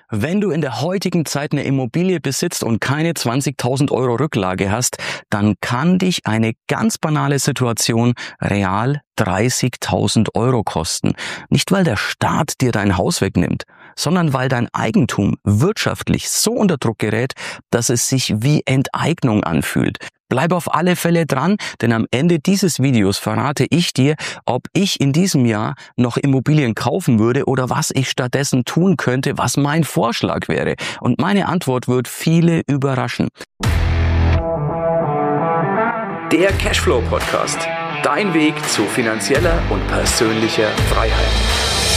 Wenn du in der heutigen Zeit eine Immobilie besitzt und keine 20.000 Euro Rücklage hast, dann kann dich eine ganz banale Situation real 30.000 Euro kosten. Nicht, weil der Staat dir dein Haus wegnimmt, sondern weil dein Eigentum wirtschaftlich so unter Druck gerät, dass es sich wie Enteignung anfühlt. Bleib auf alle Fälle dran, denn am Ende dieses Videos verrate ich dir, ob ich in diesem Jahr noch Immobilien kaufen würde oder was ich stattdessen tun könnte, was mein Vorschlag wäre. Und meine Antwort wird viele überraschen. Der Cashflow Podcast. Dein Weg zu finanzieller und persönlicher Freiheit.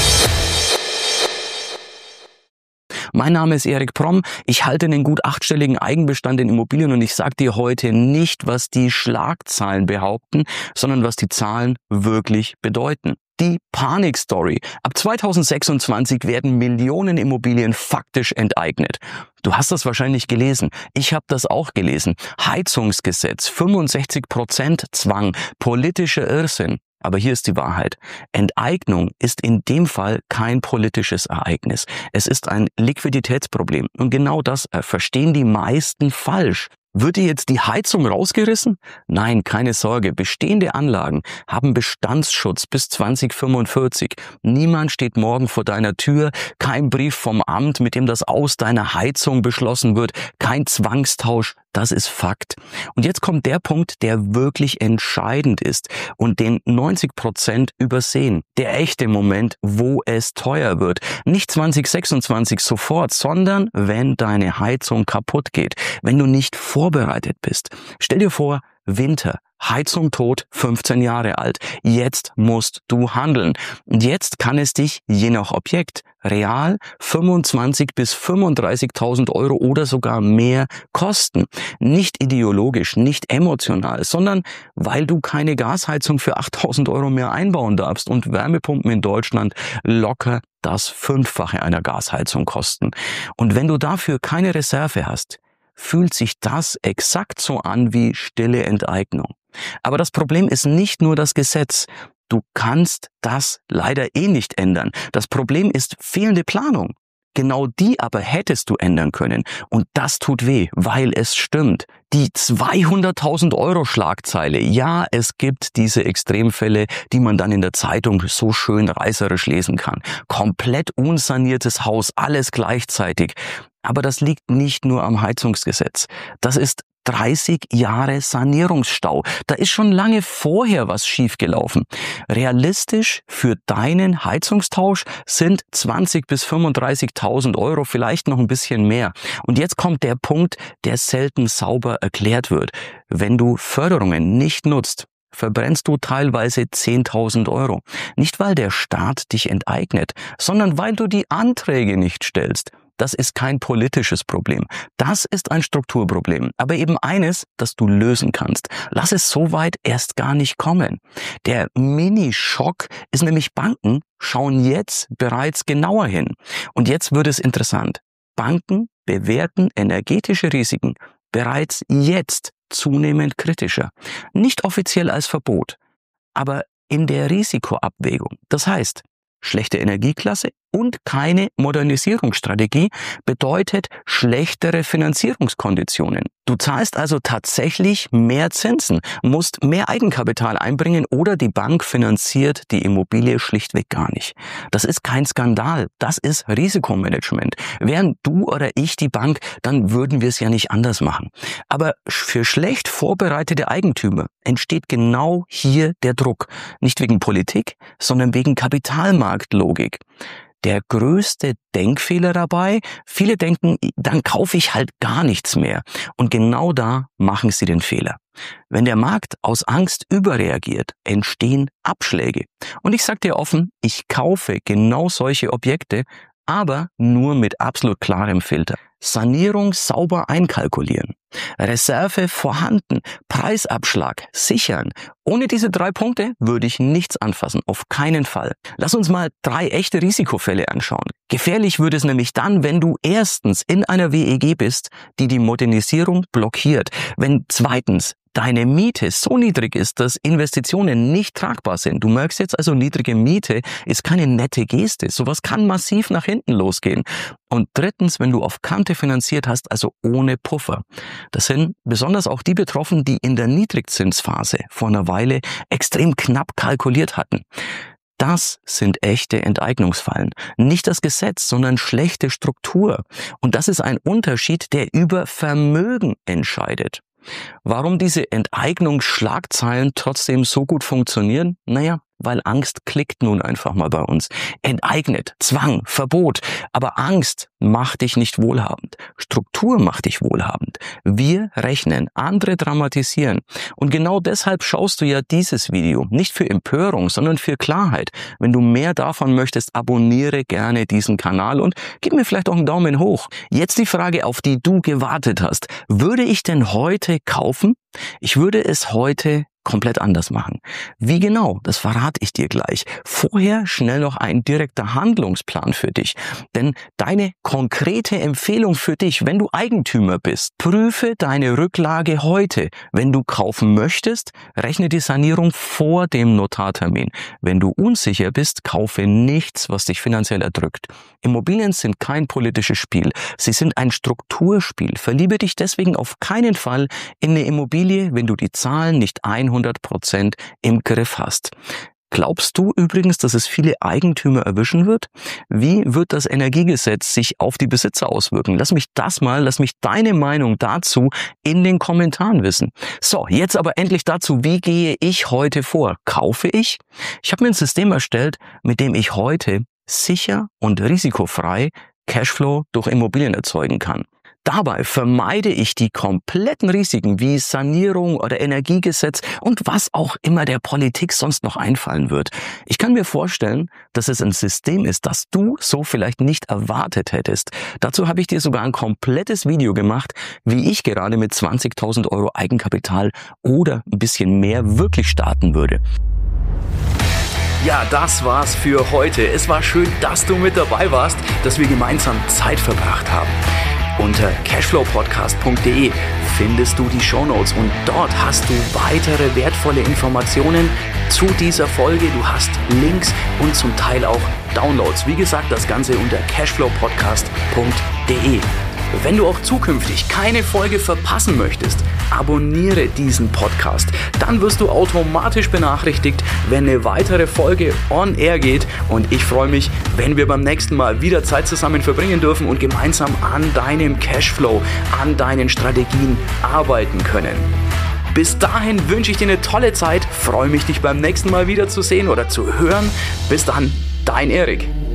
Mein Name ist Erik Promm, ich halte einen gut 8-stelligen Eigenbestand in Immobilien und ich sage dir heute nicht, was die Schlagzeilen behaupten, sondern was die Zahlen wirklich bedeuten. Die Panikstory. Ab 2026 werden Millionen Immobilien faktisch enteignet. Du hast das wahrscheinlich gelesen. Ich habe das auch gelesen. Heizungsgesetz, 65% Zwang, politischer Irrsinn. Aber hier ist die Wahrheit. Enteignung ist in dem Fall kein politisches Ereignis. Es ist ein Liquiditätsproblem. Und genau das verstehen die meisten falsch. Wird dir jetzt die Heizung rausgerissen? Nein, keine Sorge. Bestehende Anlagen haben Bestandsschutz bis 2045. Niemand steht morgen vor deiner Tür. Kein Brief vom Amt, mit dem das Aus deiner Heizung beschlossen wird. Kein Zwangstausch. Das ist Fakt. Und jetzt kommt der Punkt, der wirklich entscheidend ist und den 90% übersehen. Der echte Moment, wo es teuer wird. Nicht 2026 sofort, sondern wenn deine Heizung kaputt geht. Wenn du nicht vorbereitet bist. Stell dir vor, Winter. Heizung tot, 15 Jahre alt. Jetzt musst du handeln. Und jetzt kann es dich, je nach Objekt, real 25.000 bis 35.000 Euro oder sogar mehr kosten. Nicht ideologisch, nicht emotional, sondern weil du keine Gasheizung für 8.000 Euro mehr einbauen darfst und Wärmepumpen in Deutschland locker das 5-fache einer Gasheizung kosten. Und wenn du dafür keine Reserve hast, fühlt sich das exakt so an wie stille Enteignung. Aber das Problem ist nicht nur das Gesetz. Du kannst das leider nicht ändern. Das Problem ist fehlende Planung. Genau die aber hättest du ändern können. Und das tut weh, weil es stimmt. Die 200.000 Euro Schlagzeile. Ja, es gibt diese Extremfälle, die man dann in der Zeitung so schön reißerisch lesen kann. Komplett unsaniertes Haus, alles gleichzeitig. Aber das liegt nicht nur am Heizungsgesetz. Das ist 30 Jahre Sanierungsstau. Da ist schon lange vorher was schiefgelaufen. Realistisch für deinen Heizungstausch sind 20.000 bis 35.000 Euro, vielleicht noch ein bisschen mehr. Und jetzt kommt der Punkt, der selten sauber erklärt wird. Wenn du Förderungen nicht nutzt, verbrennst du teilweise 10.000 Euro. Nicht, weil der Staat dich enteignet, sondern weil du die Anträge nicht stellst. Das ist kein politisches Problem. Das ist ein Strukturproblem. Aber eben eines, das du lösen kannst. Lass es so weit erst gar nicht kommen. Der Mini-Schock ist nämlich, Banken schauen jetzt bereits genauer hin. Und jetzt wird es interessant. Banken bewerten energetische Risiken bereits jetzt zunehmend kritischer. Nicht offiziell als Verbot, aber in der Risikoabwägung. Das heißt, schlechte Energieklasse und keine Modernisierungsstrategie bedeutet schlechtere Finanzierungskonditionen. Du zahlst also tatsächlich mehr Zinsen, musst mehr Eigenkapital einbringen oder die Bank finanziert die Immobilie schlichtweg gar nicht. Das ist kein Skandal, das ist Risikomanagement. Wären du oder ich die Bank, dann würden wir es ja nicht anders machen. Aber für schlecht vorbereitete Eigentümer entsteht genau hier der Druck. Nicht wegen Politik, sondern wegen Kapitalmarktlogik. Der größte Denkfehler dabei, viele denken, dann kaufe ich halt gar nichts mehr. Und genau da machen sie den Fehler. Wenn der Markt aus Angst überreagiert, entstehen Abschläge. Und ich sage dir offen, ich kaufe genau solche Objekte, aber nur mit absolut klarem Filter. Sanierung sauber einkalkulieren. Reserve vorhanden. Preisabschlag sichern. Ohne diese 3 Punkte würde ich nichts anfassen. Auf keinen Fall. Lass uns mal 3 echte Risikofälle anschauen. Gefährlich wird es nämlich dann, wenn du erstens in einer WEG bist, die die Modernisierung blockiert. Wenn zweitens deine Miete so niedrig ist, dass Investitionen nicht tragbar sind. Du merkst jetzt also, niedrige Miete ist keine nette Geste. Sowas kann massiv nach hinten losgehen. Und drittens, wenn du auf Kante finanziert hast, also ohne Puffer. Das sind besonders auch die betroffen, die in der Niedrigzinsphase vor einer Weile extrem knapp kalkuliert hatten. Das sind echte Enteignungsfallen. Nicht das Gesetz, sondern schlechte Struktur. Und das ist ein Unterschied, der über Vermögen entscheidet. Warum diese Enteignungsschlagzeilen trotzdem so gut funktionieren? Naja, weil Angst klickt nun einfach mal bei uns. Enteignet, Zwang, Verbot. Aber Angst macht dich nicht wohlhabend. Struktur macht dich wohlhabend. Wir rechnen, andere dramatisieren. Und genau deshalb schaust du ja dieses Video. Nicht für Empörung, sondern für Klarheit. Wenn du mehr davon möchtest, abonniere gerne diesen Kanal und gib mir vielleicht auch einen Daumen hoch. Jetzt die Frage, auf die du gewartet hast. Würde ich denn heute kaufen? Ich würde es heute komplett anders machen. Wie genau, das verrate ich dir gleich. Vorher schnell noch ein direkter Handlungsplan für dich. Denn deine konkrete Empfehlung für dich, wenn du Eigentümer bist, prüfe deine Rücklage heute. Wenn du kaufen möchtest, rechne die Sanierung vor dem Notartermin. Wenn du unsicher bist, kaufe nichts, was dich finanziell erdrückt. Immobilien sind kein politisches Spiel. Sie sind ein Strukturspiel. Verliebe dich deswegen auf keinen Fall in eine Immobilie, wenn du die Zahlen nicht 100% im Griff hast. Glaubst du übrigens, dass es viele Eigentümer erwischen wird? Wie wird das Energiegesetz sich auf die Besitzer auswirken? Lass mich deine Meinung dazu in den Kommentaren wissen. So, jetzt aber endlich dazu, wie gehe ich heute vor? Kaufe ich? Ich habe mir ein System erstellt, mit dem ich heute sicher und risikofrei Cashflow durch Immobilien erzeugen kann. Dabei vermeide ich die kompletten Risiken wie Sanierung oder Energiegesetz und was auch immer der Politik sonst noch einfallen wird. Ich kann mir vorstellen, dass es ein System ist, das du so vielleicht nicht erwartet hättest. Dazu habe ich dir sogar ein komplettes Video gemacht, wie ich gerade mit 20.000 Euro Eigenkapital oder ein bisschen mehr wirklich starten würde. Ja, das war's für heute. Es war schön, dass du mit dabei warst, dass wir gemeinsam Zeit verbracht haben. Unter cashflowpodcast.de findest du die Shownotes und dort hast du weitere wertvolle Informationen zu dieser Folge. Du hast Links und zum Teil auch Downloads. Wie gesagt, das Ganze unter cashflowpodcast.de. Wenn du auch zukünftig keine Folge verpassen möchtest, abonniere diesen Podcast. Dann wirst du automatisch benachrichtigt, wenn eine weitere Folge on air geht. Und ich freue mich, wenn wir beim nächsten Mal wieder Zeit zusammen verbringen dürfen und gemeinsam an deinem Cashflow, an deinen Strategien arbeiten können. Bis dahin wünsche ich dir eine tolle Zeit. Freue mich, dich beim nächsten Mal wieder zu sehen oder zu hören. Bis dann, dein Erik.